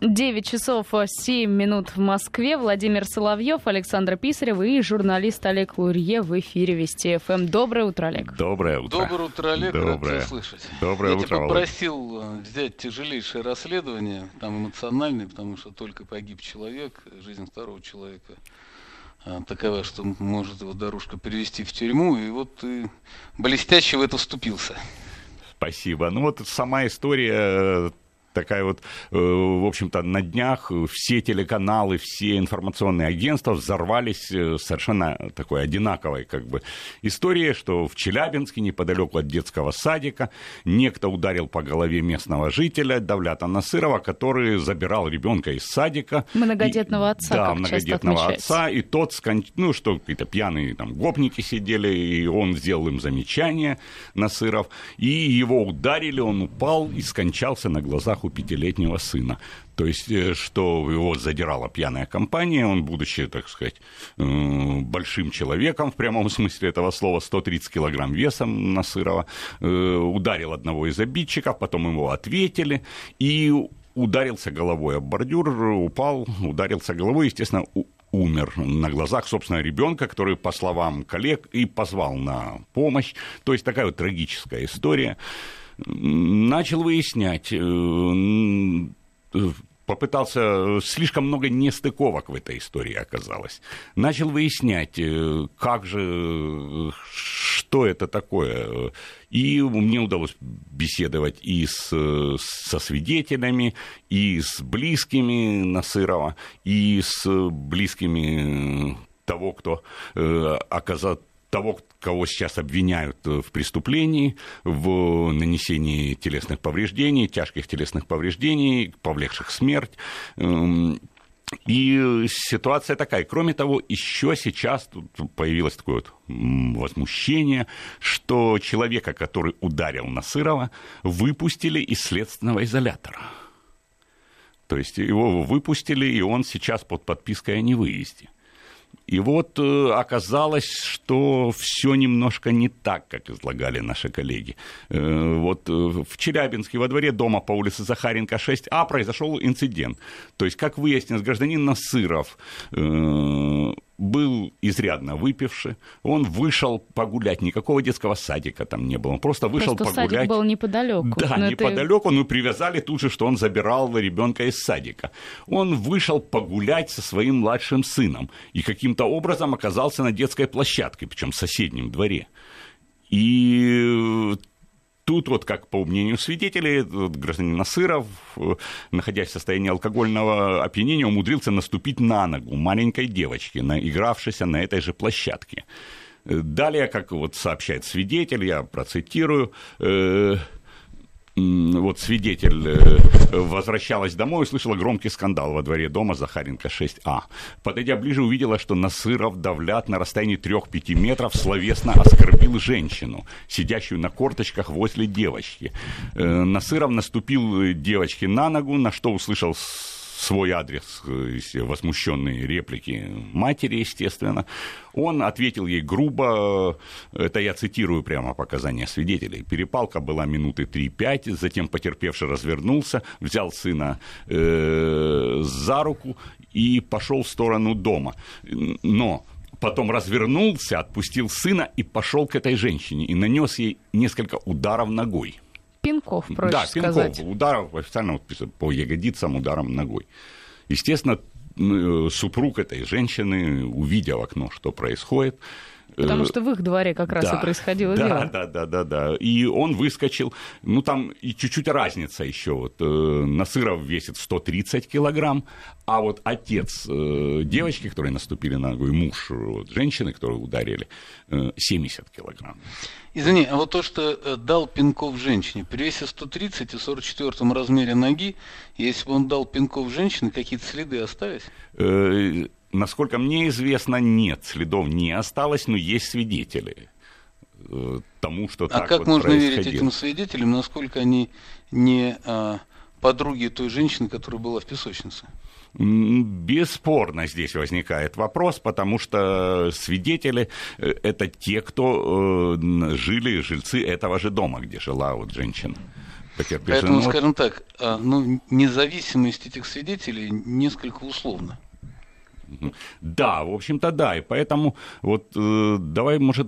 9 часов 7 минут в Москве. Владимир Соловьев, Александр Писарев и журналист Олег Лурье в эфире Вести ФМ. Доброе утро, Олег. Доброе утро. Доброе утро, Олег. Рад тебя слышать. Доброе утро, Я тебя попросил взять тяжелейшее расследование, там эмоциональное, потому что только погиб человек, жизнь второго человека такова, что может его дорожка привести в тюрьму, и вот ты блестяще в это вступился. Спасибо. Ну вот сама история такая вот, в общем-то, на днях все телеканалы, все информационные агентства взорвались совершенно такой одинаковой как бы историей, что в Челябинске, неподалеку от детского садика, некто ударил по голове местного жителя Давлята Насырова, который забирал ребенка из садика. Многодетного отца, да, как многодетного часто отца, и тот, что какие-то пьяные там гопники сидели, и он сделал им замечание, Насыров, и его ударили, он упал и скончался на глазах у 5-летнего сына. То есть, что его задирала пьяная компания, он, будучи, так сказать, большим человеком, в прямом смысле этого слова, 130 килограмм весом Насырова, ударил одного из обидчиков, потом его ответили, и ударился головой об бордюр, упал, ударился головой, естественно, умер на глазах, собственно, ребенка, который, по словам коллег, и позвал на помощь. То есть, такая вот трагическая история. Начал выяснять, попытался, слишком много нестыковок в этой истории оказалось. Начал выяснять, как же, что это такое. И мне удалось беседовать и со свидетелями, и с близкими Насырова, и с близкими того, кто оказал, того, кого сейчас обвиняют в преступлении, в нанесении телесных повреждений, тяжких телесных повреждений, повлекших смерть. И ситуация такая. Кроме того, еще сейчас тут появилось такое вот возмущение, что человека, который ударил Насырова, выпустили из следственного изолятора. То есть его выпустили, и он сейчас под подпиской о невыезде. И вот оказалось, что все немножко не так, как излагали наши коллеги. Вот в Челябинске во дворе дома по улице Захаренко, 6А произошел инцидент. То есть, как выяснилось, гражданин Насыров был изрядно выпивший, он вышел погулять, никакого детского садика там не было, он просто вышел просто погулять. Садик был неподалеку. Да, неподалеку, но привязали тут же, что он забирал ребенка из садика. Он вышел погулять со своим младшим сыном и каким-то образом оказался на детской площадке, причем в соседнем дворе. И тут вот, как по мнению свидетелей, гражданин Насыров, находясь в состоянии алкогольного опьянения, умудрился наступить на ногу маленькой девочки, игравшейся на этой же площадке. Далее, как вот сообщает свидетель, я процитирую, вот свидетель возвращалась домой и услышала громкий скандал во дворе дома Захаренко 6А. Подойдя ближе, увидела, что Насыров Давлят на расстоянии 3-5 метров словесно оскорбил женщину, сидящую на корточках возле девочки. Насыров наступил девочке на ногу, на что услышал свой адрес, возмущенные реплики матери, естественно. Он ответил ей грубо, это я цитирую прямо показания свидетелей. Перепалка была минуты 3-5, затем потерпевший развернулся, взял сына за руку и пошел в сторону дома. Но потом развернулся, отпустил сына и пошел к этой женщине и нанес ей несколько ударов ногой. Пинков, проще да, сказать. Пинков, ударов, официально по ягодицам, ударом ногой. Естественно, супруг этой женщины, увидя в окно, что происходит... Потому что в их дворе как раз и происходило дело. Да. И он выскочил. Ну, там и чуть-чуть разница еще. Вот, Насыров весит 130 килограмм, а вот отец девочки, которые наступили на ногу, и муж женщины, которые ударили, 70 килограмм. Извини, а вот то, что дал пинков женщине, при весе 130 и 44 размере ноги, если бы он дал пинков женщине, какие-то следы остались? Насколько мне известно, нет, следов не осталось, но есть свидетели тому, что так вот происходило. А как можно верить этим свидетелям, насколько они не подруги той женщины, которая была в песочнице? Бесспорно здесь возникает вопрос, потому что свидетели – это те, кто жильцы этого же дома, где жила вот женщина. потерпевший. Поэтому, скажем так, независимость этих свидетелей несколько условна. Да, в общем-то, да. И поэтому вот давай, может,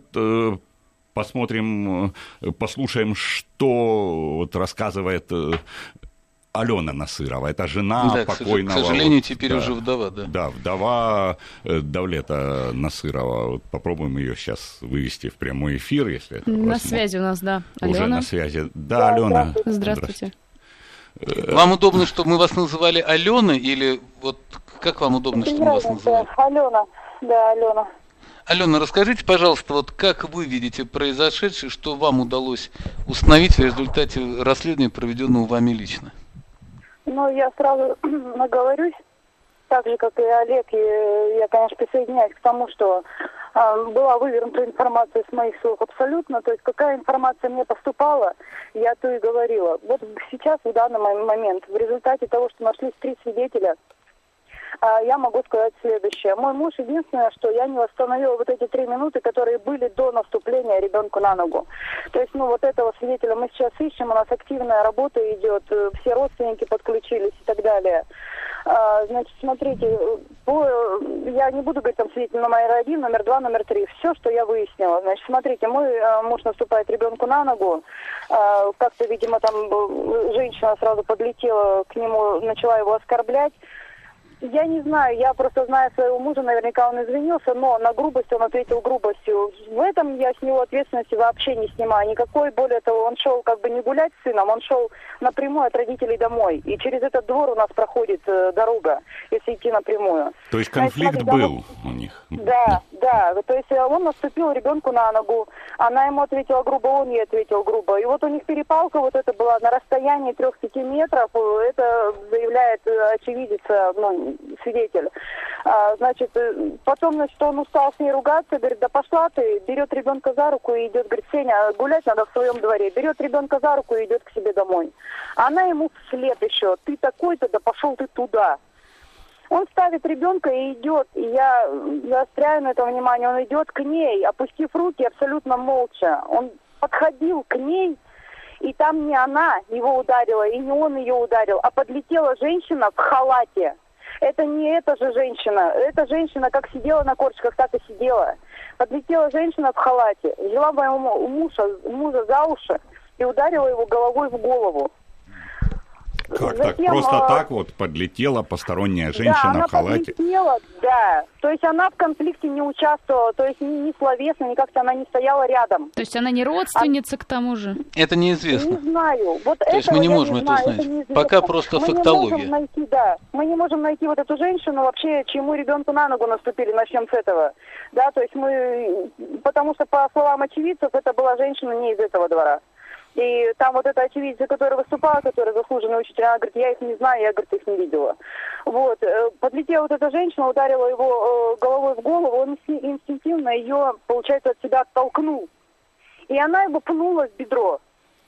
посмотрим, послушаем, что вот рассказывает Алена Насырова. Это жена покойного. К сожалению, теперь уже вдова, да. Да, вдова Давлета Насырова. Вот попробуем ее сейчас вывести в прямой эфир, если это на связи у нас, да. Уже Алена. на связи. Да, Алена. Здравствуйте. Вам удобно, чтобы мы вас называли Алена, или вот как вам удобно, чтобы мы вас называли? Алена, да, Алена. Алена, расскажите, пожалуйста, вот как вы видите произошедшее, что вам удалось установить в результате расследования, проведенного вами лично? Ну, я сразу наговорюсь, так же, как и Олег, и я, конечно, присоединяюсь к тому, что была вывернута информация с моих слов абсолютно, то есть какая информация мне поступала, я то и говорила. Вот сейчас, в данный момент, в результате того, что нашлись 3 свидетеля, я могу сказать следующее. Мой муж, единственное, что я не восстановила вот эти 3 минуты, которые были до наступления ребенку на ногу. То есть, вот этого свидетеля мы сейчас ищем, у нас активная работа идет, все родственники подключились и так далее. Значит, смотрите, я не буду говорить там свидетель номер 1, номер 2, номер 3. Все, что я выяснила. Значит, смотрите, мой муж наступает ребенку на ногу. Как-то, видимо, там женщина сразу подлетела к нему, начала его оскорблять. Я не знаю, я просто знаю своего мужа, наверняка он извинился, но на грубость он ответил грубостью. В этом я с него ответственности вообще не снимаю. Никакой, более того, он шел как бы не гулять с сыном, он шел напрямую от родителей домой. И через этот двор у нас проходит дорога, если идти напрямую. То есть конфликт был у них? Да. То есть он наступил ребенку на ногу, она ему ответила грубо, он ей ответил грубо. И вот у них перепалка вот это была на расстоянии 3-5 метров, это заявляет очевидец, свидетель. Значит, потом, значит, он устал с ней ругаться, говорит, да пошла ты, берет ребенка за руку и идет, говорит, Сеня, гулять надо в своем дворе, берет ребенка за руку и идет к себе домой. Она ему вслед еще, ты такой-то, да пошел ты туда. Он ставит ребенка и идет, и я заостряю на это внимание, он идет к ней, опустив руки абсолютно молча. Он подходил к ней, и там не она его ударила, и не он ее ударил, а подлетела женщина в халате. Это не эта же женщина. Эта женщина как сидела на корточках, так и сидела. Подлетела женщина в халате, взяла моего мужа за уши и ударила его головой в голову. Как затем, так? Просто так вот подлетела посторонняя женщина в халате? Подлетела, да. То есть она в конфликте не участвовала, то есть ни словесно, ни как-то она не стояла рядом. То есть она не родственница к тому же? Это неизвестно. Не знаю. Вот то есть мы не можем это узнать. Пока просто фактология. Мы не можем найти вот эту женщину вообще, чьему ребенку на ногу наступили, начнем с этого. Да, то есть потому что по словам очевидцев, это была женщина не из этого двора. И там вот эта очевидца, которая выступала, которая заслуженный учитель, она говорит, я их не знаю, я, говорит, их не видела. Вот. Подлетела вот эта женщина, ударила его головой в голову, он инстинктивно ее, получается, от себя оттолкнул. И она его пнула в бедро.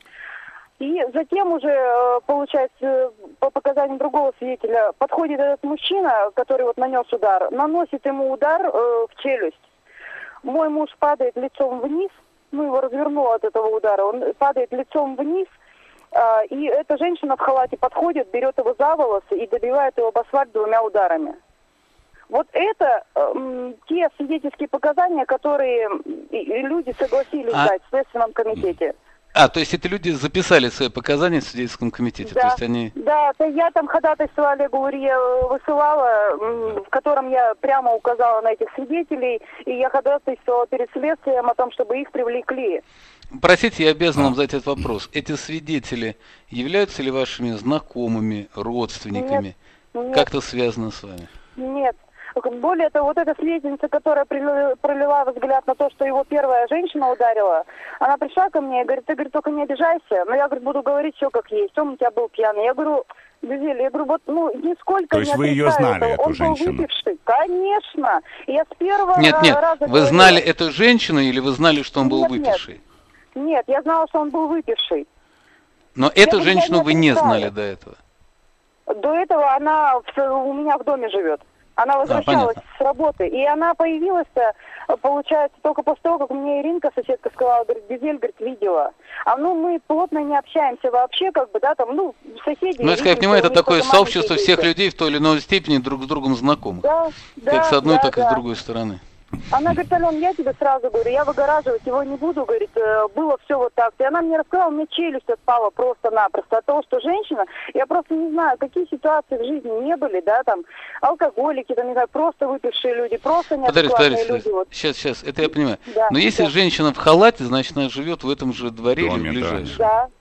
И затем уже, получается, по показаниям другого свидетеля, подходит этот мужчина, который вот нанес удар, наносит ему удар в челюсть. Мой муж падает лицом вниз, его развернуло от этого удара, он падает лицом вниз, и эта женщина в халате подходит, берет его за волосы и добивает его об асфальт 2 ударами. Вот это те свидетельские показания, которые люди согласились дать в Следственном комитете. То есть эти люди записали свои показания в свидетельском комитете? Да, то есть они... да, я там ходатайство Олегу Лурье высылала, в котором я прямо указала на этих свидетелей, и я ходатайствовала перед следствием о том, чтобы их привлекли. Простите, я обязан вам задать этот вопрос. Эти свидетели являются ли вашими знакомыми, родственниками? Нет. Как-то связано с вами? Нет. Более того, вот эта свидетельница, которая пролила взгляд на то, что его первая женщина ударила, она пришла ко мне и говорит, ты, говорит, только не обижайся, но я, говорит, буду говорить все как есть, он у тебя был пьяный. Я говорю, Гюзель, я говорю, нисколько то есть не вы ее знали, эту он женщину? был выпивший. Конечно. И я с первого Нет, раза вы знали эту женщину или вы знали, что он был выпивший? Нет, я знала, что он был выпивший. Но эту женщину вы не знали до этого? До этого она у меня в доме живет. Она возвращалась понятно. с работы, и она появилась-то, получается, только после того, как мне Иринка, соседка, сказала, говорит, Гюзель, говорит, видела. Мы плотно не общаемся вообще, как бы, да, там, соседи. Ну, если я понимаю, это такое сообщество всех людей в той или иной степени друг с другом знакомых. Да, Как с одной, да, так и да. с другой стороны. Она говорит, Ален, я тебе сразу говорю, я выгораживать его не буду, говорит, было все вот так. И она мне рассказала, у меня челюсть отпала просто-напросто от того, что женщина, я просто не знаю, какие ситуации в жизни не были, да, там, алкоголики, там, не знаю, просто выпившие люди, просто неадекватные люди. Вот. Сейчас, это я понимаю. Да, Но если да. женщина в халате, значит, она живет в этом же дворе Доме, или да. ближайшем.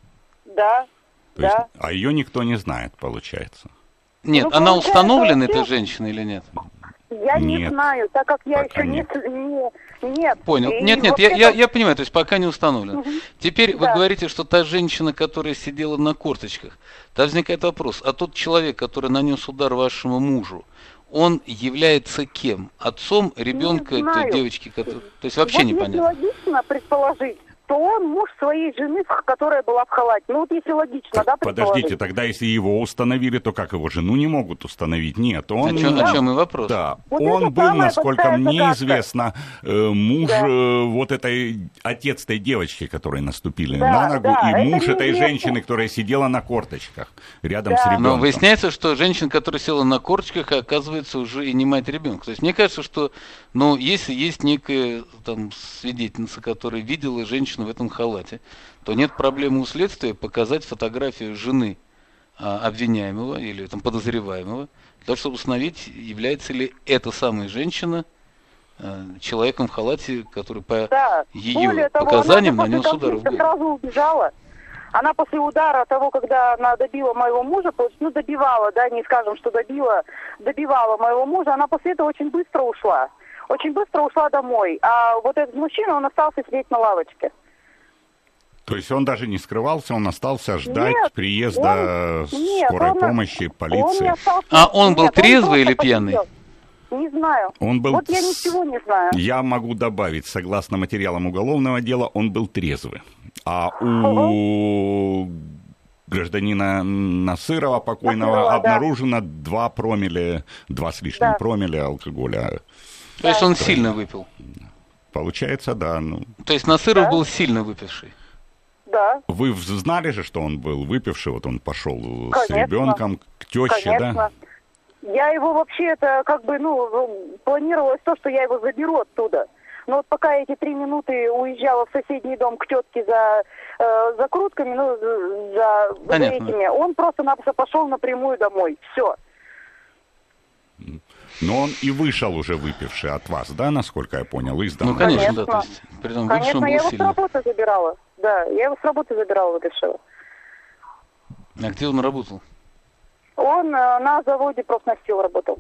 Да. То есть, а ее никто не знает, получается. Нет, Ну, она получается, установлена, вообще- эта женщина или нет? Я не Нет, знаю, так как я пока еще нет. нет. Понял. И Нет, вообще я понимаю, то есть пока не установлено. Теперь вы Да. говорите, что та женщина, которая сидела на корточках, тогда возникает вопрос, а тот человек, который нанес удар вашему мужу, он является кем? Отцом ребенка, Не знаю. девочки, то есть вообще вот непонятно. если логично предположить, то он муж своей жены, которая была в халате. Вот если логично, да, предположить. Подождите, тогда если его установили, то как его жену не могут установить? Нет, он... О чем и вопрос? Да, Вот он это был, самая насколько большая мне загадка. известно, муж Да. вот этой, отец этой девочки, которые наступили Да, на ногу, да, и это муж этой неизвестно. женщины, которая сидела на корточках рядом Да. с ребенком. Но выясняется, что женщина, которая села на корточках, оказывается уже и не мать ребенка. То есть мне кажется, что, если есть некая там свидетельница, которая видела женщину в этом халате, то нет проблемы у следствия показать фотографию жены обвиняемого или там подозреваемого, для того, чтобы установить, является ли эта самая женщина человеком в халате, который по Да. ее Более того, показаниям она же нанес после удар в конфликта голову. сразу убежала. Она после удара того, когда она добила моего мужа, добивала, да, не скажем, что добивала моего мужа, она после этого очень быстро ушла. Очень быстро ушла домой. А вот этот мужчина, он остался сидеть на лавочке. То есть он даже не скрывался, он остался ждать Нет, приезда нет, скорой он- помощи, Он полиции. не остался... А он был Нет, трезвый просто или пьяный? посидел. Не знаю. Он был Вот я ничего не знаю. Я могу добавить, согласно материалам уголовного дела, он был трезвый. А у гражданина Насырова, покойного, Насырова, да. обнаружено 2 с лишним Да. промилле алкоголя. То есть он сильно выпил. Получается, да. То есть Насыров Да. был сильно выпивший. Да, Вы знали же, что он был выпивший, вот он пошел с Конечно. ребенком к теще, конечно. да? Я его вообще, это планировалось то, что я его заберу оттуда. Но вот пока я эти 3 минуты уезжала в соседний дом к тетке за закрутками, за Понятно. этими, он просто-напросто пошел напрямую домой. Все. Но он и вышел уже выпивший от вас, да, насколько я понял, из дома? Ну, конечно, Конечно. да. То есть, при том, выпивший Конечно, он я был его с сильный. работы забирала. Да, я его с работы забирала выпившего. А где он работал? Он на заводе профнастил работал.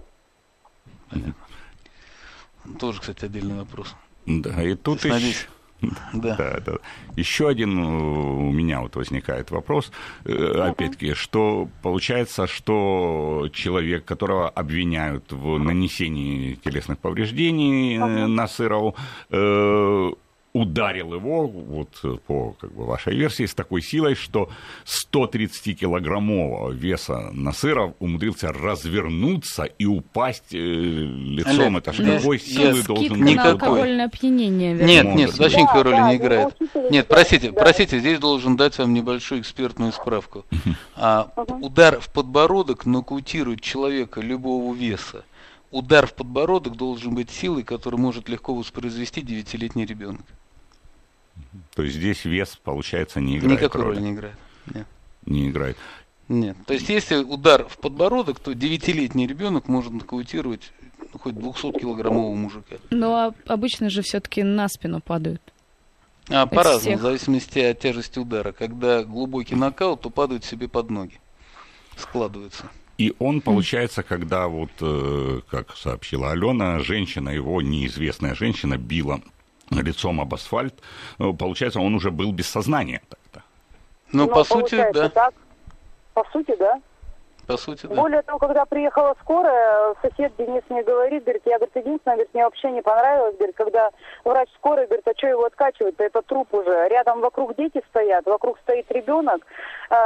Тоже, кстати, отдельный вопрос. Да, и тут То есть, надеюсь, да. Да. Еще один у меня вот возникает вопрос, опять-таки, что получается, что человек, которого обвиняют в нанесении телесных повреждений Насырову, ударил его, вот по вашей версии, с такой силой, что 130-килограммового веса Насыров умудрился развернуться и упасть лицом. Олег, Это ж здесь какой силы есть должен Скидка быть? на никакой. алкогольное опьянение. Нет, вероятно. нет, Может вообще быть. никакой роли Да, не играет. учитывая, Нет, да, простите, здесь должен дать вам небольшую экспертную справку. Удар в подбородок нокаутирует человека любого веса. Удар в подбородок должен быть силой, которую может легко воспроизвести 9-летний ребенок. То есть здесь вес, получается, не играет Никакой роли. роли не играет. Нет. Не играет. Нет. То есть, если удар в подбородок, то 9-летний ребенок может нокаутировать хоть 200-килограммового мужика. Но обычно же все-таки на спину падают. По-разному, всех. в зависимости от тяжести удара. Когда глубокий нокаут, то падают себе под ноги. Складываются. И он, получается, когда вот, как сообщила Алена, женщина, его неизвестная женщина, била лицом об асфальт, получается, он уже был без сознания тогда. Ну, по сути, получается да. так. По сути, да. По сути, да. Более того, когда приехала скорая, сосед Денис мне говорит, я, единственное, мне вообще не понравилось, когда врач скорой говорит, а что его откачивать-то, это труп уже, рядом вокруг дети стоят, вокруг стоит ребенок,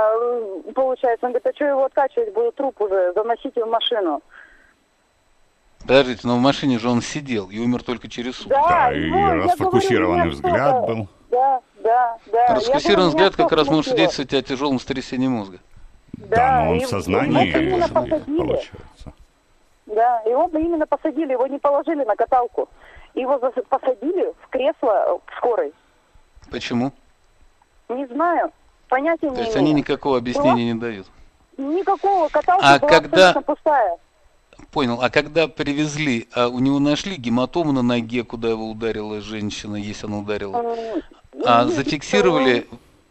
получается, он говорит, а что его откачивать, будет труп уже, заносите в машину. Подождите, но в машине же он сидел и умер только через сутки. Да, и расфокусированный взгляд был. Да. Расфокусированный взгляд как раз может свидетельствовать о тяжелом сотрясении мозга. Да, но он в сознании, получается. Да, его именно посадили, его не положили на каталку. Его посадили в кресло в скорой. Почему? Не знаю, понятия не имею. То есть они никакого объяснения не дают? Никакого, каталка была абсолютно пустая. Понял. А когда привезли, у него нашли гематому на ноге, куда его ударила женщина, если она ударила? Зафиксировали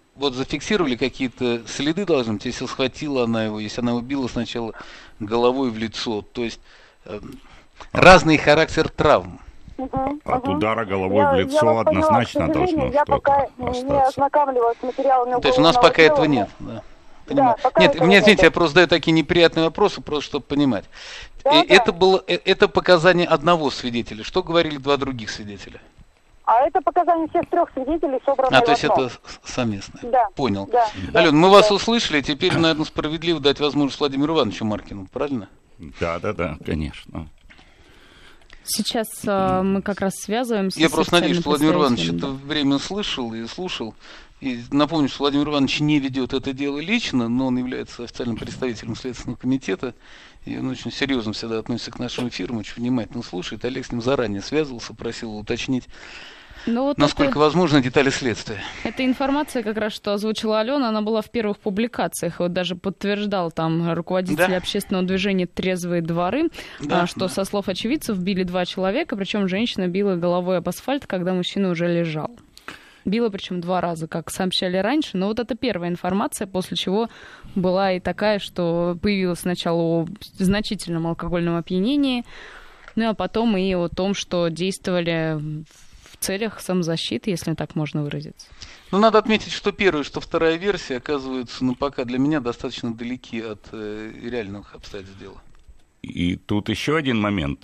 какие-то следы, должны быть, если схватила она его, если она убила сначала головой в лицо. То есть разный характер травм. От удара головой в лицо однозначно должно что-то остаться. Я пока не ознакомливалась с материалами. То есть у нас пока этого нет, да. Да, нет, извините, я просто задаю такие неприятные вопросы, просто чтобы понимать. Да, это показания одного свидетеля. Что говорили два других свидетеля? А это показания всех трех свидетелей, собранные то есть в одно. это совместное? Да. Понял. Да, Алена, мы вас услышали, теперь, наверное, справедливо дать возможность Владимиру Ивановичу Маркину, правильно? Да, конечно. Сейчас мы как раз связываемся Я с просто надеюсь, что Владимир Иванович представителем, это время слышал и слушал. И напомню, что Владимир Иванович не ведет это дело лично, но он является официальным представителем Следственного комитета. И он очень серьезно всегда относится к нашим эфирам, очень внимательно слушает. Олег с ним заранее связывался, просил уточнить, насколько возможно, детали следствия. Эта информация, как раз что озвучила Алена, она была в первых публикациях. Вот даже подтверждал там руководитель общественного движения «Трезвые дворы», что со слов очевидцев били 2 человека, причем женщина била головой об асфальт, когда мужчина уже лежал. Била, причем 2 раза, как сообщали раньше. Но вот это первая информация, после чего была и такая, что появилась сначала о значительном алкогольном опьянении, а потом и о том, что действовали в целях самозащиты, если так можно выразиться. Надо отметить, что первая, что вторая версия оказываются, пока для меня достаточно далеки от реальных обстоятельств дела. И тут еще один момент.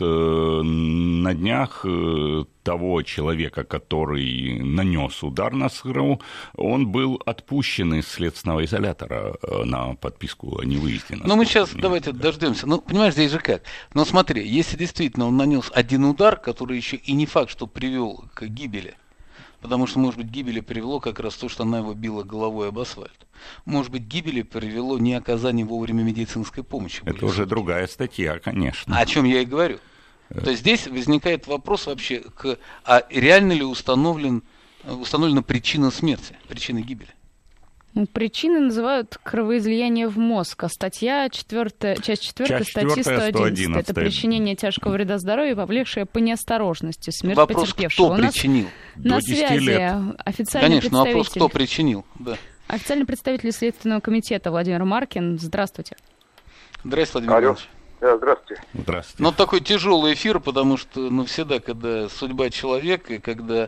На днях того человека, который нанес удар Насырову, он был отпущен из следственного изолятора на подписку о невыезде. Мы сейчас давайте дождемся. Понимаешь, здесь же как? Смотри, если действительно он нанес один удар, который еще и не факт, что привел к гибели, потому что, может быть, гибели привело как раз то, что она его била головой об асфальт. Может быть, гибели привело не оказание вовремя медицинской помощи. Это уже другая статья, конечно. О чем я и говорю. То есть здесь возникает вопрос вообще, а реально ли установлена причина смерти, причина гибели? Причины называют кровоизлияние в мозг, а статья 4, часть 4 статьи 111. Это причинение тяжкого вреда здоровью, повлекшее по неосторожности смерть потерпевшего. Вопрос, кто причинил? На связи официальный Конечно, вопрос, кто причинил, да. Официальный представитель Следственного комитета Владимир Маркин. Здравствуйте. Здравствуйте, Владимир Иванович. Здравствуйте. Здравствуйте. Такой тяжелый эфир, потому что всегда, когда судьба человека, и когда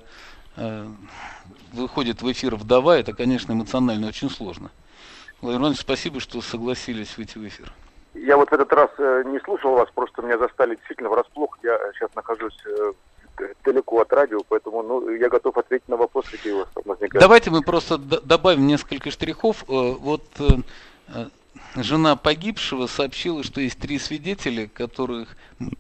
выходит в эфир вдова, это, конечно, эмоционально очень сложно. Владимир Иванович, спасибо, что согласились выйти в эфир. Я в этот раз не слушал вас, просто меня застали действительно врасплох. Я сейчас нахожусь далеко от радио, поэтому я готов ответить на вопросы, какие у вас там возникают. Давайте мы просто добавим несколько штрихов. Жена погибшего сообщила, что есть 3 свидетеля, которые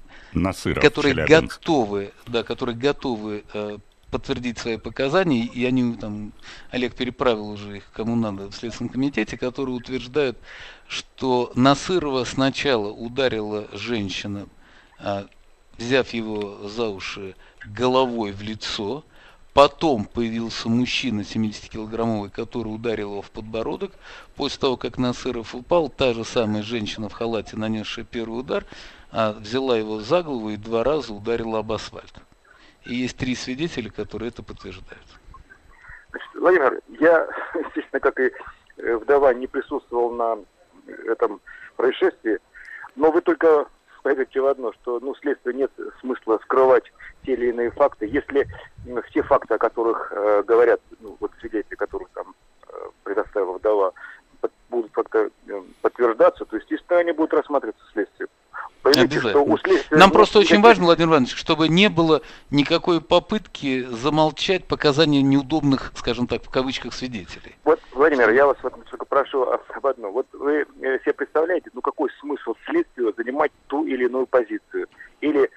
готовы подтвердить свои показания, и они Олег переправил уже их кому надо в Следственном комитете, которые утверждают, что Насырова сначала ударила женщина, взяв его за уши головой в лицо, потом появился мужчина 70-килограммовый, который ударил его в подбородок. После того, как Насыров упал, та же самая женщина в халате, нанесшая первый удар, взяла его за голову и 2 раза ударила об асфальт. И есть 3 свидетеля, которые это подтверждают. Владимир, я, естественно, как и вдова, не присутствовал на этом происшествии, но вы только поймете в одно, что следствию нет смысла скрывать те или иные факты. Если все факты, о которых говорят свидетели, которых там предоставила вдова, будут как-то подтверждаться, то, естественно, они будут рассматриваться следствием. Поймите, что у следствия... Нам просто очень важно, Владимир Иванович, чтобы не было никакой попытки замолчать показания неудобных, скажем так, в кавычках, свидетелей. Владимир, я вас только прошу об одном. Вы себе представляете, какой смысл следствию занимать ту или иную позицию? Или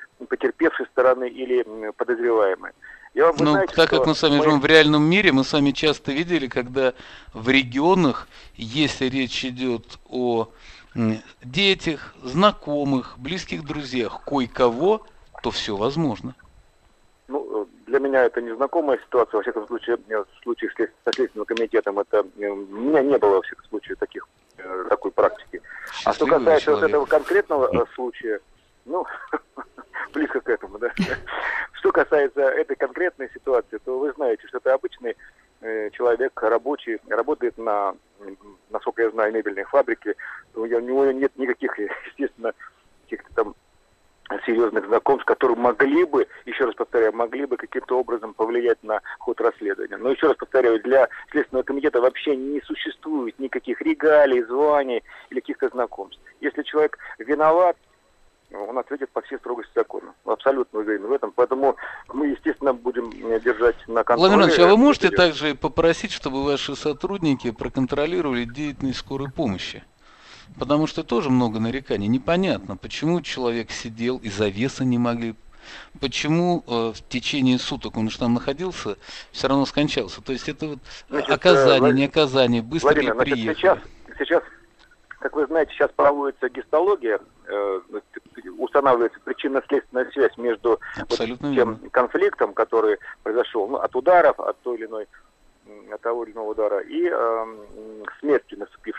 стороны или подозреваемые. Так как мы с вами живем в реальном мире, мы с вами часто видели, когда в регионах, если речь идет о детях, знакомых, близких друзьях, кое-кого, то все возможно. Ну, для меня это незнакомая ситуация. Во всяком случае, в случае со Следственным комитетом у меня не было, во всяком случае, такой практики. А что касается вот этого конкретного случая, ну, близко к этому, да. Что касается этой конкретной ситуации, то вы знаете, что это обычный человек, рабочий, работает насколько я знаю, мебельной фабрике. У него нет никаких, естественно, каких-то там серьезных знакомств, которые могли бы, еще раз повторяю, каким-то образом повлиять на ход расследования. Но еще раз повторяю, для Следственного комитета вообще не существует никаких регалий, званий или каких-то знакомств. Если человек виноват, он ответит по всей строгости закона. Абсолютно уверен в этом. Поэтому мы, естественно, будем держать на контроле. Владимир Ильич, а вы можете также попросить, чтобы ваши сотрудники проконтролировали деятельность скорой помощи? Потому что тоже много нареканий. Непонятно, почему человек сидел и завеса не могли. Почему в течение суток он же там находился, все равно скончался. То есть это вот оказание, не оказание, быстро ли приехали. Сейчас, как вы знаете, сейчас проводится гистология, устанавливается причинно-следственная связь между тем конфликтом, который произошел от ударов, от того или иного удара, и смертью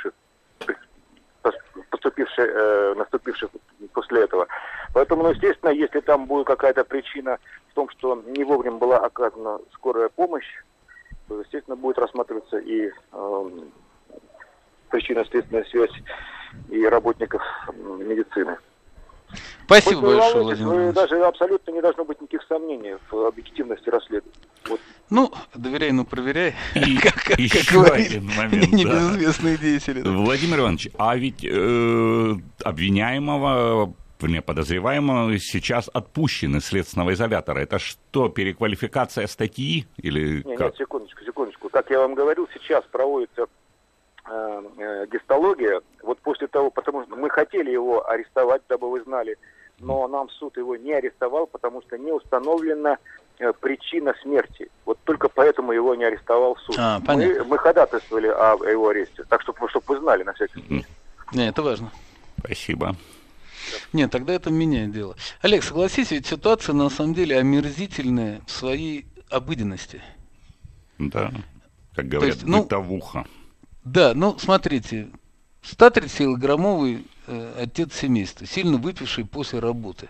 наступившей после этого. Поэтому, естественно, если там будет какая-то причина в том, что не вовремя была оказана скорая помощь, то, естественно, будет рассматриваться и причинно-следственная связь и работников медицины. Спасибо большое, Владимир Ильич. Даже абсолютно не должно быть никаких сомнений в объективности расследования. Ну, доверяй, но проверяй. Еще один момент. Небезызвестные деятели. Владимир Иванович, а ведь обвиняемого, подозреваемого сейчас отпущены из следственного изолятора. Это что, переквалификация статьи? Или нет, секундочку. Как я вам говорил, сейчас проводится гистология. Вот после того, потому что мы хотели его арестовать, дабы вы знали, но нам суд его не арестовал, потому что не установлена причина смерти. Вот только поэтому его не арестовал суд. Мы ходатайствовали о его аресте. Так, чтобы вы знали на всякий случай. Нет, это важно. Спасибо. Нет, тогда это меняет дело. Олег, согласись, ведь ситуация на самом деле омерзительная в своей обыденности. Да, как говорят, бытовуха. Да, смотрите, 130-килограммовый отец семейства, сильно выпивший после работы.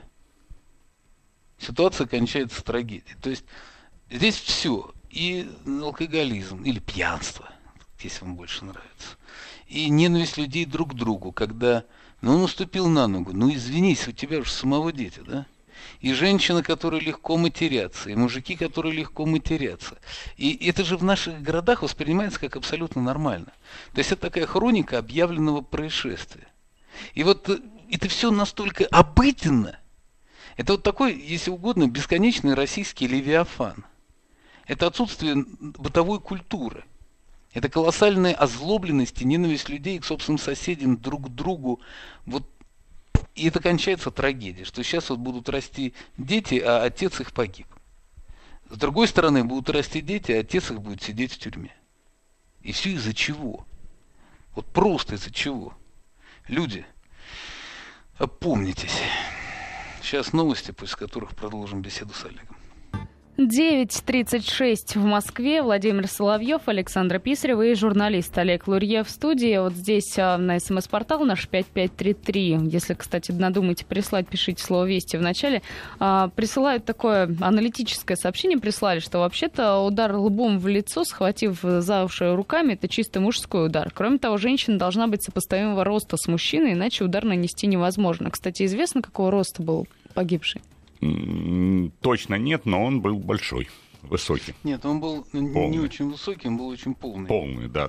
Ситуация кончается трагедией. То есть здесь все. И алкоголизм, или пьянство, если вам больше нравится. И ненависть людей друг к другу, когда, он наступил на ногу, извинись, у тебя же самого дети, да? И женщины, которые легко матерятся, и мужики, которые легко матерятся. И это же в наших городах воспринимается как абсолютно нормально. То есть это такая хроника объявленного происшествия. И вот это все настолько обыденно. Это вот такой, если угодно, бесконечный российский левиафан. Это отсутствие бытовой культуры. Это колоссальная озлобленность и ненависть людей к собственным соседям, друг к другу. И это кончается трагедией, что сейчас будут расти дети, а отец их погиб. С другой стороны, будут расти дети, а отец их будет сидеть в тюрьме. И все из-за чего? Просто из-за чего? Люди, опомнитесь. Сейчас новости, после которых продолжим беседу с Олегом. 9:36 в Москве. Владимир Соловьев, Александра Писарева и журналист Олег Лурье в студии. Вот здесь на СМС-портал наш 5533. Если, кстати, надумаете прислать, пишите слово «Вести» в начале. Присылают такое аналитическое сообщение. Прислали, что вообще-то удар лбом в лицо, схватив за уши руками, это чисто мужской удар. Кроме того, женщина должна быть сопоставимого роста с мужчиной, иначе удар нанести невозможно. Кстати, известно, какого роста был погибший? Точно нет, но он был большой, высокий. Нет, он был не очень высокий, он был очень полный. Полный, да.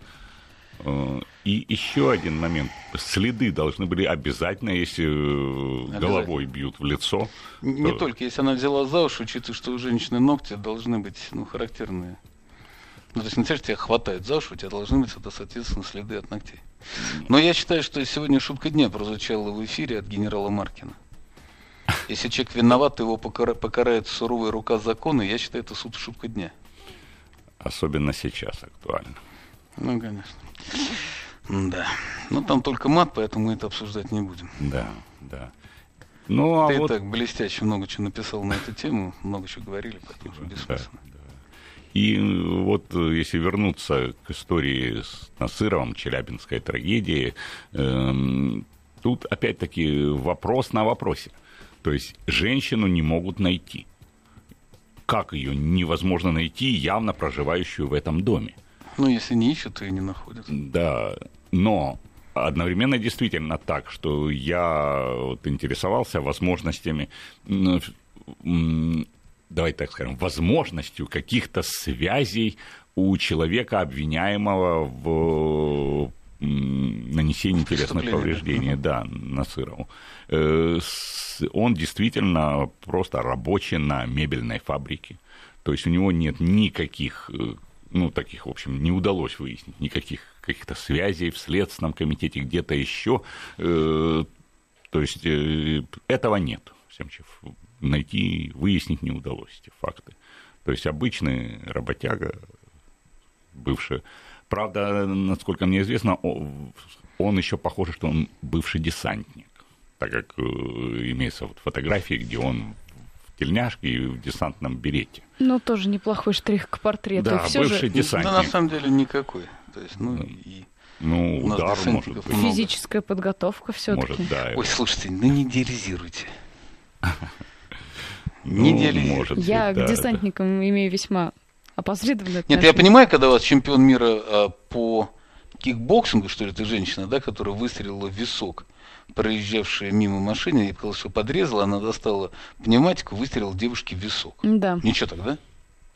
И еще один момент. Следы должны были обязательно, если головой бьют в лицо. Не только, если она взяла за уши, учитывая, что у женщины ногти должны быть характерные. То есть, если тебя хватает за уши, у тебя должны быть, соответственно, следы от ногтей. Но я считаю, что сегодня шутка дня прозвучала в эфире от генерала Маркина. Если человек виноват, его покарает суровая рука закона, я считаю, это суд шутка дня. Особенно сейчас актуально. Ну, конечно. Да. Ну, там только мат, поэтому мы это обсуждать не будем. Да, да. Ну, а ты вот... и так блестяще много чего написал на эту тему, много чего говорили, поэтому уже бессмысленно. Да. И вот если вернуться к истории с Насыровым, Челябинской трагедии, тут опять-таки вопрос на вопросе. То есть женщину не могут найти. Как ее невозможно найти, явно проживающую в этом доме? Ну, если не ищут, то и не находят. Да, но одновременно действительно так, что я вот интересовался возможностями, давай так скажем, возможностью каких-то связей у человека, обвиняемого в нанесении телесных повреждений, да, Насырову. Он действительно просто рабочий на мебельной фабрике. То есть у него нет никаких, ну, таких, в общем, не удалось выяснить никаких каких-то связей в Следственном комитете, где-то еще. То есть этого нет. Найти, выяснить не удалось эти факты. То есть обычный работяга, бывший. Правда, насколько мне известно, он еще похоже, что он бывший десантник, так как имеются вот фотографии, где он в тельняшке и в десантном берете. Ну, тоже неплохой штрих к портрету. Да, всё бывший же... десантник. Да, на самом деле никакой. То есть, удар, может быть. Физическая подготовка все-таки. Может, да. Ой, слушайте, не идеализируйте. Не идеализируйте. Я к десантникам имею весьма опосредованное отношение. Нет, я понимаю, когда у вас чемпион мира по кикбоксингу, что ли, это женщина, да, которая выстрелила в висок, проезжавшая мимо машины, ей показалось, что подрезала, она достала пневматику, выстрелила девушке в висок. Да. Ничего так, да?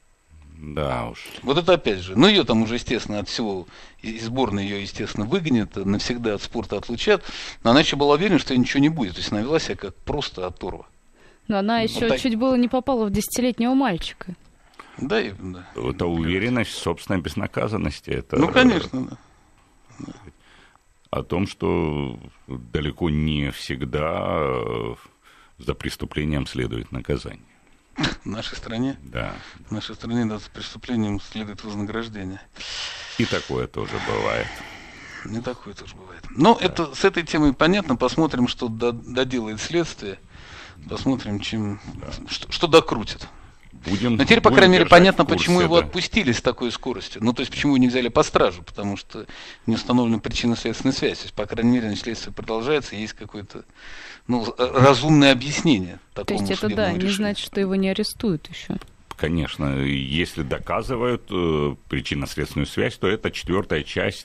Да уж. Вот это опять же, ее там уже, естественно, от всего, из сборной ее, естественно, выгонят, навсегда от спорта отлучат, но она еще была уверена, что ничего не будет, то есть она вела себя как просто оторва. Но она еще чуть было не попала в 10-летнего мальчика. Да, да. Это уверенность в собственной безнаказанности. Это, ну, конечно, да. О том, что далеко не всегда за преступлением следует наказание. В нашей стране? Да. В нашей стране, да, за преступлением следует вознаграждение. И такое тоже бывает. И такое тоже бывает. Но да. Это, с этой темой понятно. Посмотрим, что доделает следствие. Посмотрим, что докрутит. Но теперь, по крайней мере, понятно, почему его отпустили с такой скоростью. Ну, то есть, почему его не взяли под стражу, потому что не установлена причинно-следственная связь. То есть, по крайней мере, следствие продолжается, есть какое-то разумное объяснение такому. То есть, это да, не значит, что его не арестуют еще. Конечно, если доказывают причинно-следственную связь, то это 4-я часть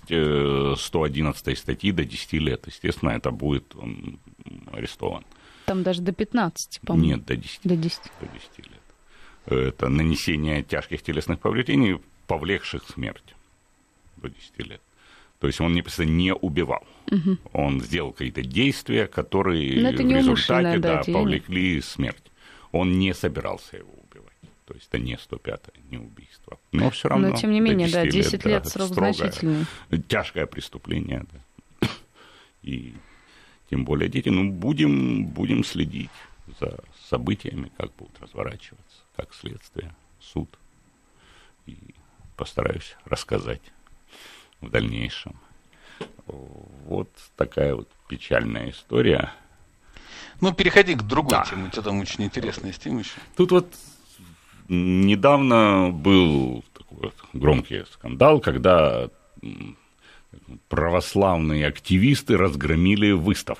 111 статьи до 10 лет. Естественно, это будет он арестован. Там даже до 15, по-моему. Нет, до 10. До 10. До 10 лет. Это нанесение тяжких телесных повреждений, повлекших смерть до 10 лет. То есть он непосредственно не убивал. Угу. Он сделал какие-то действия, которые в результате повлекли смерть. Он не собирался его убивать. То есть это не 105-е, не убийство. Но все равно. Но тем не менее, 10 лет срок значительный. Тяжкое преступление, да. И тем более дети, будем следить за событиями, как будут разворачиваться, как следствие, суд. И постараюсь рассказать в дальнейшем. Вот такая вот печальная история. Переходи к другой теме. У тебя там очень интересная тема еще. Тут вот недавно был такой вот громкий скандал, когда православные активисты разгромили выставку.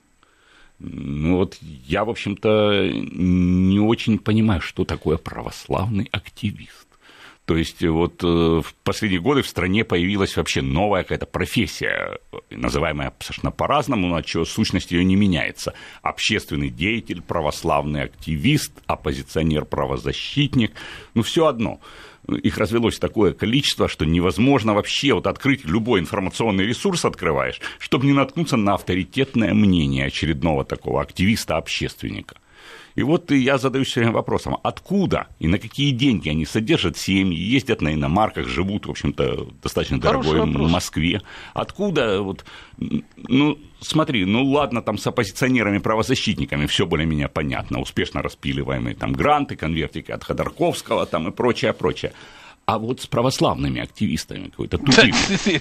Я, в общем-то, не очень понимаю, что такое православный активист. То есть вот в последние годы в стране появилась вообще новая какая-то профессия, называемая совершенно по-разному, но отчего сущность ее не меняется. Общественный деятель, православный активист, оппозиционер, правозащитник, все одно. Их развелось такое количество, что невозможно вообще открыть любой информационный ресурс, открываешь, чтобы не наткнуться на авторитетное мнение очередного такого активиста-общественника. И вот я задаюсь все время вопросом, откуда и на какие деньги они содержат семьи, ездят на иномарках, живут, в общем-то, достаточно дорогой в Москве. Откуда, вот, ну, смотри, ну ладно, там с оппозиционерами, правозащитниками все более-менее понятно, успешно распиливаемые там гранты, конвертики от Ходорковского там и прочее, прочее. А вот с православными активистами какой-то тупик.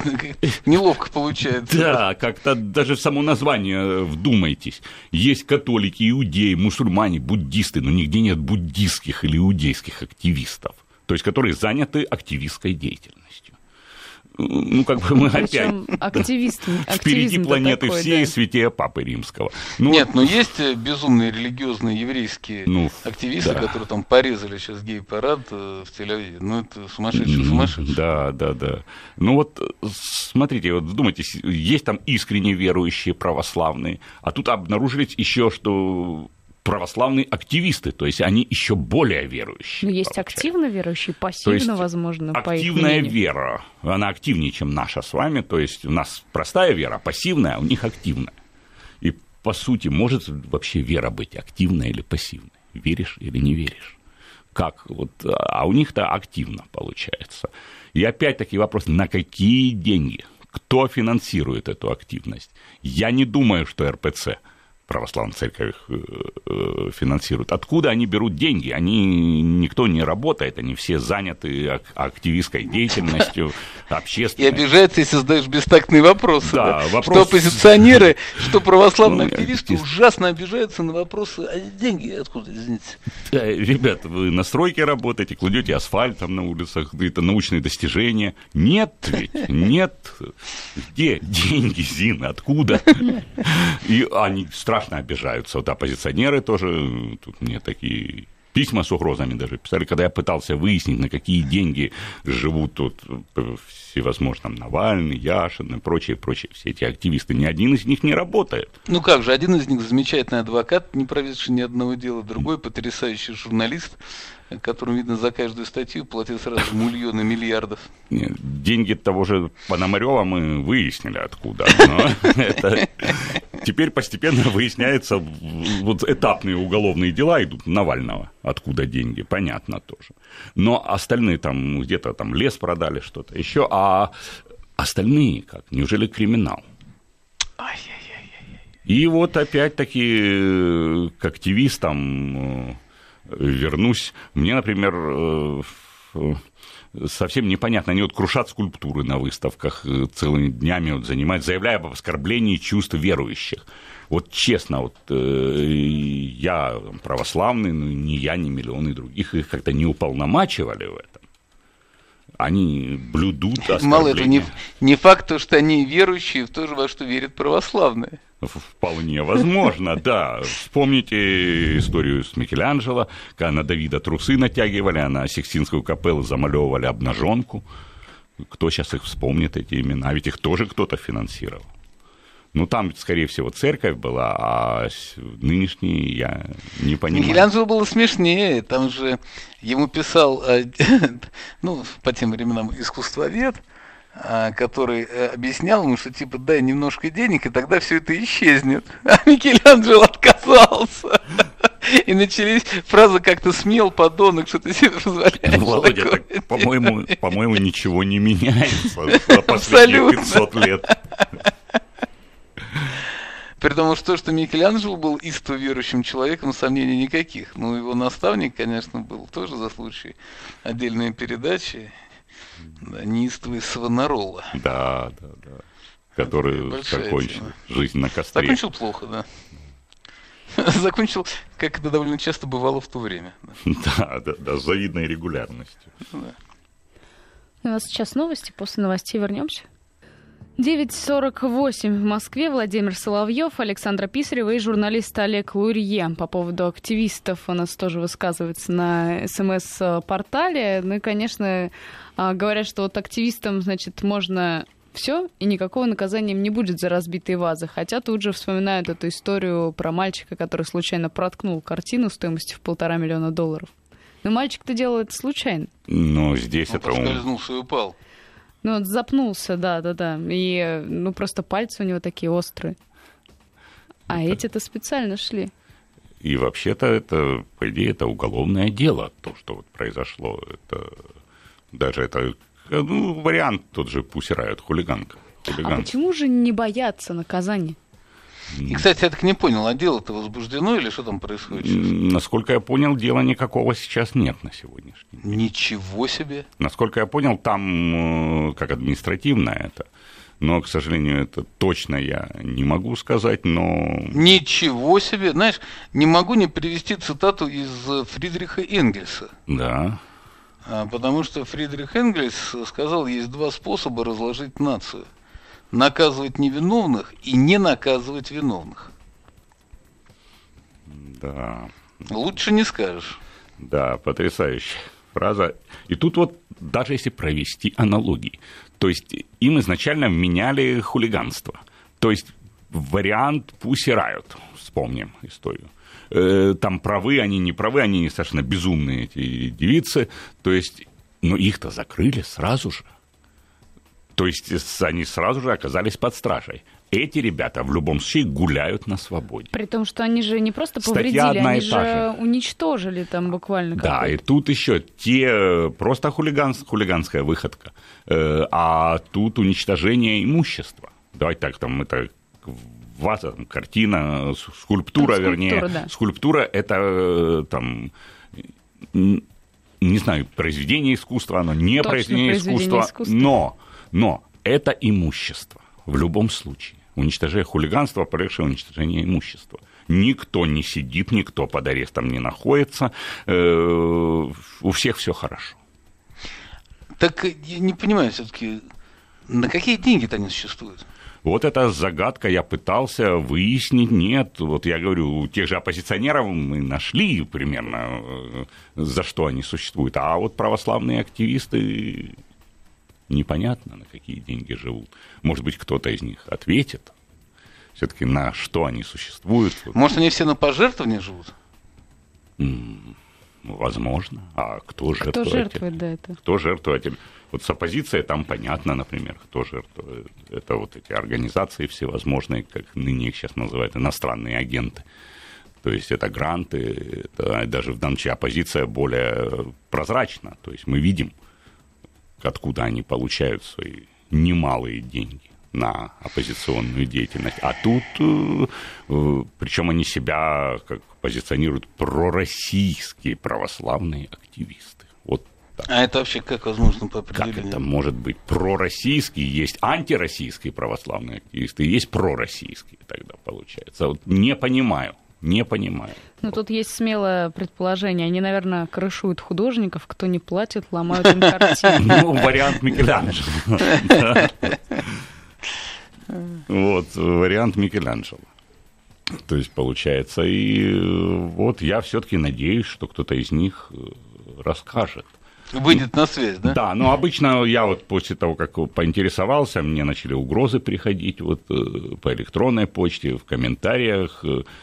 Неловко получается. Да, как-то даже в само название вдумайтесь. Есть католики, иудеи, мусульмане, буддисты, но нигде нет буддистских или иудейских активистов, то есть которые заняты активистской деятельностью. Ну, как бы мы опять впереди планеты такой, всей, да. Святее Папы Римского. Ну, нет, но есть безумные религиозные еврейские активисты, да, которые там порезали сейчас гей-парад в Тель-Авиве. Ну, это сумасшедшие. Да. Ну, вот смотрите, вот вдумайтесь, есть там искренне верующие православные, а тут обнаружились еще, что православные активисты, то есть они еще более верующие. Но есть активно верующие, пассивно, возможно, по их мнению. Активная вера, она активнее, чем наша с вами, то есть у нас простая вера, пассивная, а у них активная. И, по сути, может вообще вера быть активной или пассивной? Веришь или не веришь? Как? Вот, а у них-то активно получается. И опять-таки вопрос, на какие деньги? Кто финансирует эту активность? Я не думаю, что РПЦ, православная церковь, финансируют. Откуда они берут деньги? Никто не работает, они все заняты активистской деятельностью, общественной. И обижается, если задаешь бестактные вопросы. Да, да? вопрос... Что оппозиционеры, что православные активисты ужасно обижаются на вопросы, а деньги откуда, извините? Ребят, вы на стройке работаете, кладете асфальт там на улицах, это научные достижения. Нет ведь, нет. Где деньги, Зин, откуда? И они страшно обижаются. Вот оппозиционеры тоже, тут мне такие письма с угрозами даже писали, когда я пытался выяснить, на какие деньги живут тут всевозможные Навальный, Яшин и прочие, все эти активисты. Ни один из них не работает. Ну как же, один из них замечательный адвокат, не проведший ни одного дела, другой потрясающий журналист, которому, видно, за каждую статью платят сразу миллионы, миллиардов. Нет, деньги того же Пономарёва мы выяснили откуда. Теперь постепенно выясняется, вот этапные уголовные дела идут Навального. Откуда деньги, понятно тоже. Но остальные там где-то там лес продали, что-то еще. А остальные как? Неужели криминал? И вот опять-таки к активистам вернусь. Мне, например, совсем непонятно, они вот крушат скульптуры на выставках целыми днями, вот занимаются, заявляя об оскорблении чувств верующих. Вот честно, вот я православный, но ни я, ни миллионы других их как-то не уполномачивали в этом. Они блюдут оскорбления. Мало этого, не факт, что они верующие в то же, во что верят православные. Вполне возможно, да. Вспомните историю с Микеланджело, когда на Давида трусы натягивали, а на Сикстинскую капеллу замалевывали обнаженку. Кто сейчас их вспомнит, эти имена? А ведь их тоже кто-то финансировал. Ну, там, скорее всего, церковь была, а нынешние я не понимаю. Микеланджело было смешнее. Там же ему писал, ну, по тем временам искусствовед, который объяснял ему, что типа дай немножко денег, и тогда все это исчезнет. А Микеланджело отказался. И начались фразы как-то смел, подонок, что ты себе позволяешь. Володя, так, по-моему, ничего не меняется за последние 500 лет. При том, что Микеланджело был истово верующим человеком, сомнений никаких. Ну, его наставник, конечно, был тоже за случай отдельной передачи. Да, неистовый Савонарола. Да. Который закончил жизнь на костре. Закончил плохо, да. Закончил, как это довольно часто бывало в то время. Да, с завидной регулярностью. Да. У нас сейчас новости, после новостей вернемся. 9:48 в Москве. Владимир Соловьев, Александра Писарева и журналист Олег Лурье. По поводу активистов у нас тоже высказывается на СМС-портале. Ну и, конечно, говорят, что вот активистам, значит, можно все, и никакого наказания им не будет за разбитые вазы. Хотя тут же вспоминают эту историю про мальчика, который случайно проткнул картину стоимостью в $1,5 миллиона. Но мальчик-то делал это случайно. Но здесь он поскользнулся и упал. Ну, вот запнулся, да. И, просто пальцы у него такие острые. А эти-то специально шли. И вообще-то это, по идее, это уголовное дело, то, что вот произошло. Это даже это, ну, вариант тот же Pussy Riot, хулиганка. А почему же не боятся наказания? И, кстати, я так не понял, а дело-то возбуждено или что там происходит сейчас? Насколько я понял, дела никакого сейчас нет на сегодняшний день. Ничего себе! Насколько я понял, там как административное это. Но, к сожалению, это точно я не могу сказать, но... Ничего себе! Знаешь, не могу не привести цитату из Фридриха Энгельса. Да. Потому что Фридрих Энгельс сказал, есть два способа разложить нацию. Наказывать невиновных и не наказывать виновных. Да. Лучше не скажешь. Да, потрясающая фраза. И тут вот даже если провести аналогии, то есть им изначально вменяли хулиганство. То есть вариант Pussy Riot, вспомним историю. Там правы, они не правы, они совершенно безумные, эти девицы. То есть, но их-то закрыли сразу же. То есть они сразу же оказались под стражей. Эти ребята в любом случае гуляют на свободе. При том, что они же не просто повредили, они же уничтожили там буквально. Да, и тут еще просто хулиганская выходка, а тут уничтожение имущества. Давайте так, там это ваза, картина, скульптура, вернее. Да. Скульптура – это там... Не знаю, произведение искусства, оно не произведение искусства, но это имущество в любом случае. Уничтожение хулиганства, происшее уничтожение имущества. Никто не сидит, никто под арестом не находится, у всех все хорошо. Так я не понимаю все-таки, на какие деньги-то они существуют? Вот эта загадка, я пытался выяснить, нет. Вот я говорю, у тех же оппозиционеров мы нашли примерно, за что они существуют. А вот православные активисты, непонятно, на какие деньги живут. Может быть, кто-то из них ответит, все-таки на что они существуют. Может, они все на пожертвования живут? Возможно. А кто жертвует? Кто жертвует, да, это? Кто жертвует? Вот с оппозицией там понятно, например, кто жертвует. Это вот эти организации всевозможные, как ныне их сейчас называют, иностранные агенты. То есть это гранты, это даже в данном случае оппозиция более прозрачна. То есть мы видим, откуда они получают свои немалые деньги на оппозиционную деятельность. А тут, причем они себя как позиционируют пророссийские православные активисты. Вот так. А это вообще как возможно по определению? Как это может быть? Пророссийские, есть антироссийские православные активисты, есть пророссийские тогда получается. Вот не понимаю. Ну, тут есть смелое предположение. Они, наверное, крышуют художников, кто не платит, ломают им картины. Ну, вариант Микеланджело. Вот, вариант Микеланджело. То есть, получается, и вот я все-таки надеюсь, что кто-то из них расскажет. Выйдет на связь, да? Да, но обычно я вот после того, как поинтересовался, мне начали угрозы приходить вот по электронной почте, в комментариях.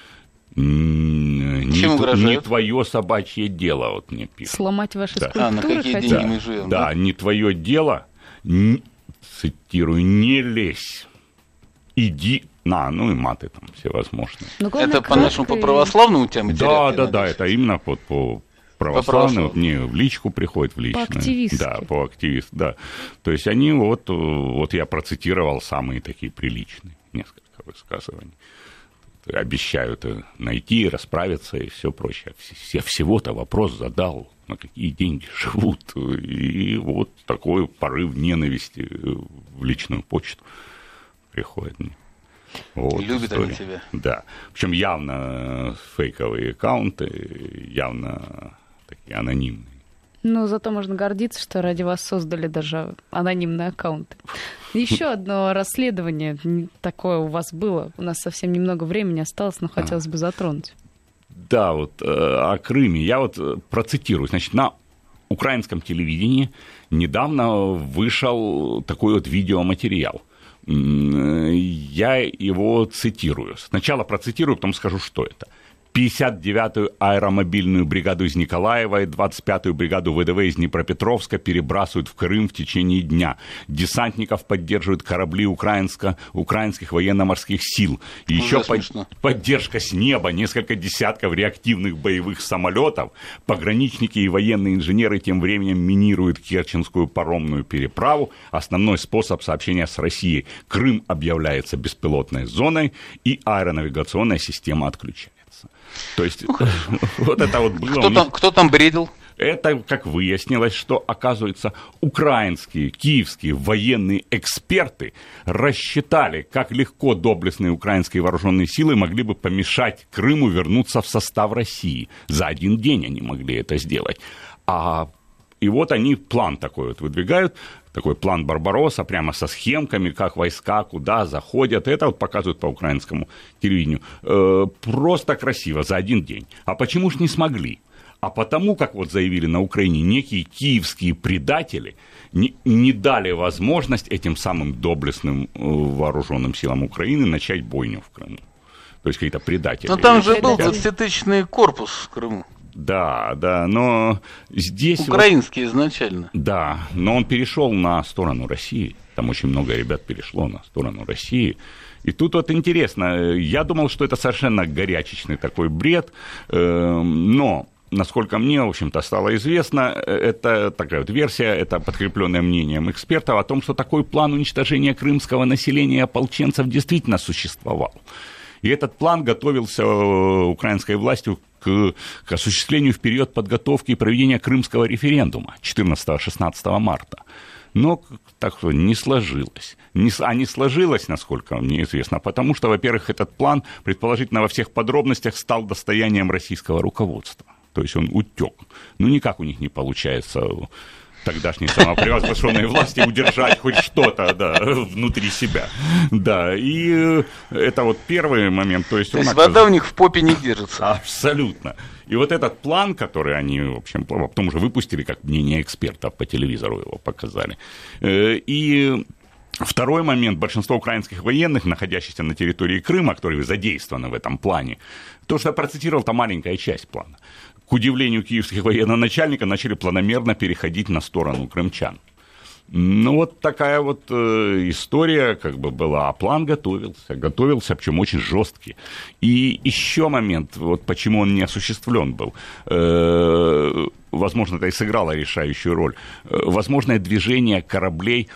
Не твое собачье дело, вот мне пишут. Сломать ваши скульптуры. На какие деньги мы живем? Да, не твое дело, цитирую, не лезь. Иди, ну и маты там всевозможные. Это по-нашему, по-православному у тебя материал? Да, это именно по православному, вот мне в личку приходит, в личную. По-активистски. Да, по-активистски, да. То есть они вот я процитировал самые такие приличные, несколько высказываний. Обещают найти, расправиться и все прочее. Я всего-то вопрос задал, на какие деньги живут. И вот такой порыв ненависти в личную почту приходит мне. Вот любят они тебя. Да. Причем явно фейковые аккаунты, явно такие анонимные. Ну, зато можно гордиться, что ради вас создали даже анонимные аккаунты. Еще одно расследование такое у вас было. У нас совсем немного времени осталось, но хотелось бы затронуть. Да, вот о Крыме. Я вот процитирую. Значит, на украинском телевидении недавно вышел такой вот видеоматериал. Я его цитирую. Сначала процитирую, потом скажу, что это. 59-ю аэромобильную бригаду из Николаева и 25-ю бригаду ВДВ из Днепропетровска перебрасывают в Крым в течение дня. Десантников поддерживают корабли украинских военно-морских сил. И еще поддержка с неба, несколько десятков реактивных боевых самолетов. Пограничники и военные инженеры тем временем минируют Керченскую паромную переправу. Основной способ сообщения с Россией. Крым объявляется беспилотной зоной, и аэронавигационная система отключается. То есть, вот это вот было. Кто там бредил? Это, как выяснилось, что, оказывается, украинские, киевские военные эксперты рассчитали, как легко доблестные украинские вооруженные силы могли бы помешать Крыму вернуться в состав России. За один день они могли это сделать. И вот они план такой вот выдвигают, такой план Барбаросса, прямо со схемками, как войска куда заходят. Это вот показывают по украинскому телевидению. Просто красиво, за один день. А почему ж не смогли? А потому, как вот заявили на Украине, некие киевские предатели не дали возможность этим самым доблестным вооруженным силам Украины начать бойню в Крыму. То есть какие-то предатели. Но там же был 20-тысячный корпус в Крыму. Да, но здесь... Украинский изначально. Да, но он перешел на сторону России. Там очень много ребят перешло на сторону России. И тут вот интересно, я думал, что это совершенно горячечный такой бред, но... Насколько мне, в общем-то, стало известно, это такая вот версия, это подкрепленная мнением экспертов о том, что такой план уничтожения крымского населения и ополченцев действительно существовал. И этот план готовился украинской властью к осуществлению в период подготовки и проведения крымского референдума 14-16 марта. Но так что не сложилось. А не сложилось, насколько мне известно, потому что, во-первых, этот план, предположительно, во всех подробностях стал достоянием российского руководства. То есть он утек. Ну, никак у них не получается тогдашней самопровозглашенной власти удержать хоть что-то, да, внутри себя. Да, и это вот первый момент. То есть вода у них в попе не держится. Абсолютно. И вот этот план, который они, в общем, потом уже выпустили, как мнение экспертов, по телевизору его показали. И... Второй момент. Большинство украинских военных, находящихся на территории Крыма, которые задействованы в этом плане, то, что я процитировал, это маленькая часть плана. К удивлению киевских военноначальников, начали планомерно переходить на сторону крымчан. Ну, вот такая вот история как бы была. А план готовился, причем очень жесткий. И еще момент, вот почему он не осуществлен был. Возможно, это и сыграло решающую роль. Возможное движение кораблей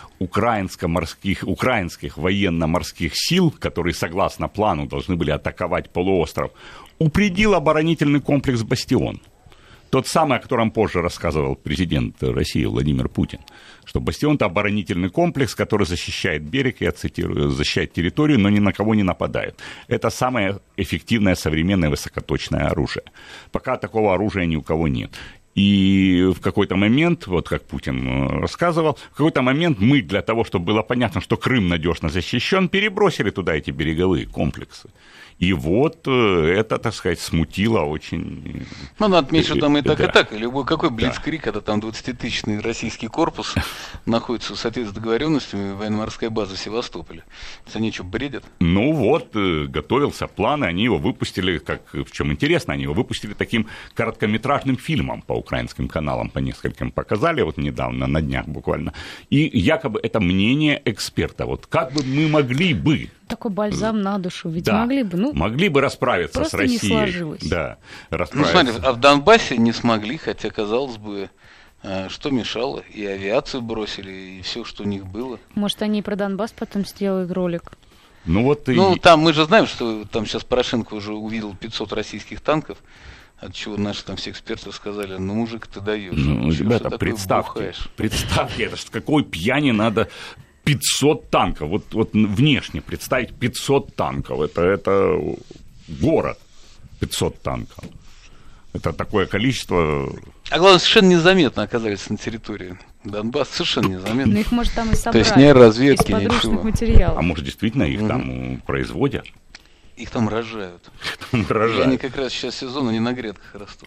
украинских военно-морских сил, которые, согласно плану, должны были атаковать полуостров, упредил оборонительный комплекс «Бастион». Тот самый, о котором позже рассказывал президент России Владимир Путин, что «Бастион» — это оборонительный комплекс, который защищает берег, я цитирую, защищает территорию, но ни на кого не нападает. Это самое эффективное современное высокоточное оружие. Пока такого оружия ни у кого нет. И в какой-то момент, вот как Путин рассказывал, в какой-то момент мы для того, чтобы было понятно, что Крым надежно защищен, перебросили туда эти береговые комплексы. И вот это, так сказать, смутило очень... Ну, надо отметить, что там и так. Любой какой блицкриг, когда там 20-тысячный российский корпус находится в соответствии с договоренностями военно-морской базы в Севастополе. Они что, бредят? Ну вот, готовился план, и они его выпустили, как, в чем интересно, они его выпустили таким короткометражным фильмом по украинским каналам, по нескольким показали, вот недавно, на днях буквально. И якобы это мнение эксперта. Вот как бы мы могли бы... Такой бальзам на душу, ведь могли бы, могли бы расправиться с Россией. Просто не сложилось. Да, смотри, а в Донбассе не смогли, хотя, казалось бы, что мешало? И авиацию бросили, и все, что у них было. Может, они и про Донбасс потом сделают ролик? Там мы же знаем, что там сейчас Порошенко уже увидел 500 российских танков, от чего наши там все эксперты сказали, мужик, ты даешь. Ребята, представьте, это ж какой пьяни надо... 500 танков, вот внешне представить 500 танков, это город, 500 танков, это такое количество... А главное, совершенно незаметно оказались на территории Донбасса, совершенно незаметно. Ну их, может, там и собрали. То есть ни разведки, из подручных ничего. Материалов. А может, действительно их там производят? Их там рожают. Они как раз сейчас сезон, они на грядках растут.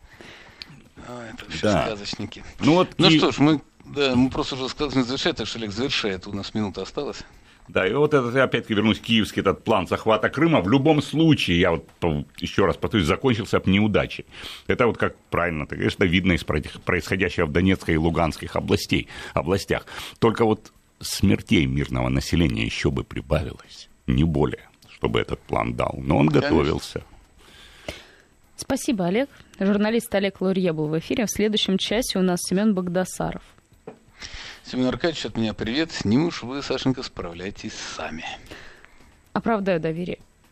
Это вообще сказочники. Что ж, мы просто уже сказали, завершать, так что, Олег, завершает, у нас минута осталась. Да, и вот это, опять-таки, вернусь, киевский этот план захвата Крыма, в любом случае, я вот еще раз повторюсь, закончился бы неудачей. Это вот как правильно, ты говоришь, это видно из происходящего в Донецкой и Луганских областях. Только вот смертей мирного населения еще бы прибавилось, не более, чтобы этот план дал. Но он готовился. Спасибо, Олег. Журналист Олег Лурье был в эфире. В следующем часе у нас Семен Багдасаров. Семен Аркадьевич, от меня привет. Не уж вы, Сашенька, справляйтесь сами. Оправдаю доверие.